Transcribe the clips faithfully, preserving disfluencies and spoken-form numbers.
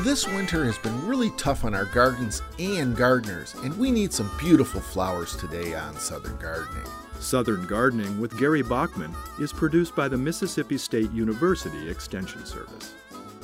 This winter has been really tough on our gardens and gardeners, and we need some beautiful flowers today on Southern Gardening. Southern Gardening with Gary Bachman is produced by the Mississippi State University Extension Service.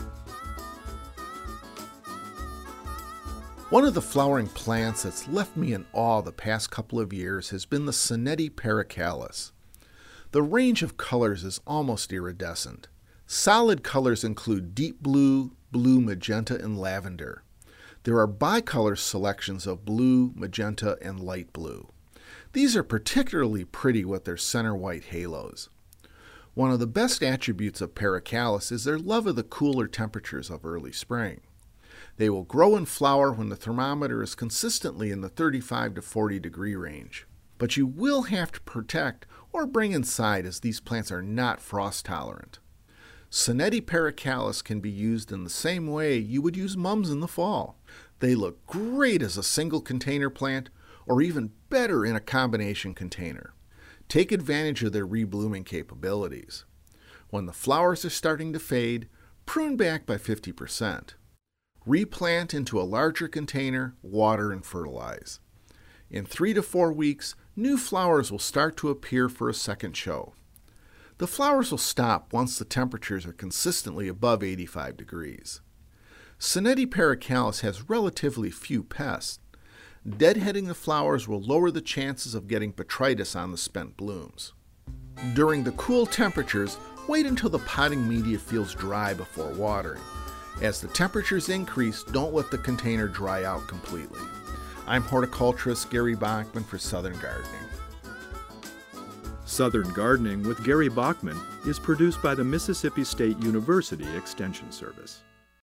One of the flowering plants that's left me in awe the past couple of years has been the Sonnetti pericalis. The range of colors is almost iridescent. Solid colors include deep blue, blue, magenta, and lavender. There are bicolor selections of blue, magenta, and light blue. These are particularly pretty with their center white halos. One of the best attributes of pericalis is their love of the cooler temperatures of early spring. They will grow and flower when the thermometer is consistently in the thirty-five to forty degree range. But you will have to protect or bring inside as these plants are not frost tolerant. Sonnetti pericalis can be used in the same way you would use mums in the fall. They look great as a single container plant or even better in a combination container. Take advantage of their reblooming capabilities. When the flowers are starting to fade, prune back by fifty percent. Replant into a larger container, water, and fertilize. In three to four weeks, new flowers will start to appear for a second show. The flowers will stop once the temperatures are consistently above eighty-five degrees. Sonnetti pericalis has relatively few pests. Deadheading the flowers will lower the chances of getting botrytis on the spent blooms. During the cool temperatures, wait until the potting media feels dry before watering. As the temperatures increase, don't let the container dry out completely. I'm horticulturist Gary Bachman for Southern Gardening. Southern Gardening with Gary Bachman is produced by the Mississippi State University Extension Service.